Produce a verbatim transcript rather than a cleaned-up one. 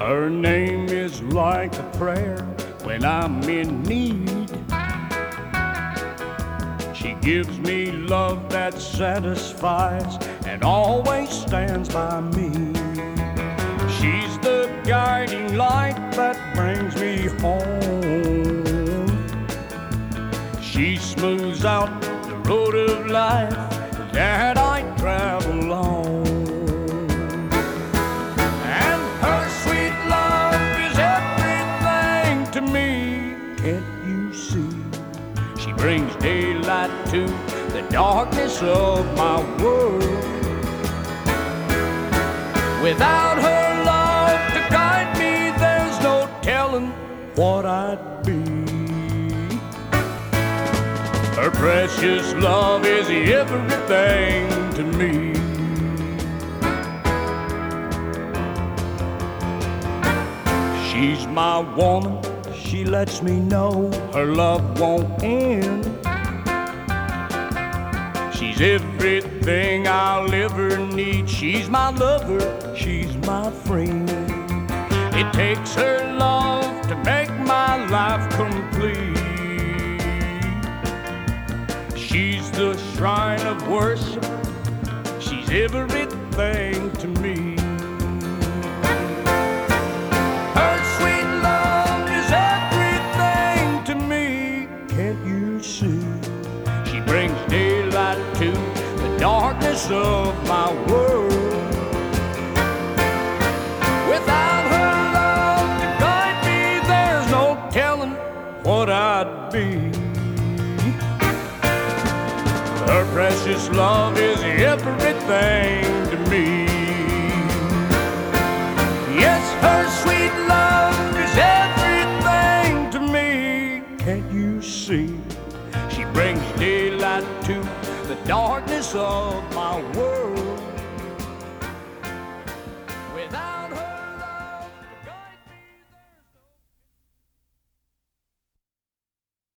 Her name is like a prayer when I'm in need. She gives me love that satisfies and always stands by me. She's the guiding light that brings me home. She smooths out the road of life that I travel on. And her sweet love is everything to me. Can't you see? She brings daylight to the darkness of my world. Without her love to guide me, there's no telling what I'd be. Her precious love is everything to me. She's my woman, she lets me know her love won't end. She's everything I'll ever need. She's my lover, she's my friend. It takes her love to make my life complete. She's the shrine of worship, she's everything to me. Her sweet love is everything to me. Can't you see? She brings daylight to the darkness of my world. Without her love to guide me, there's no telling what I'd be. Her precious love is everything to me. Yes, her sweet love is everything to me. Can't you see? She brings daylight to the darkness of my world. Without her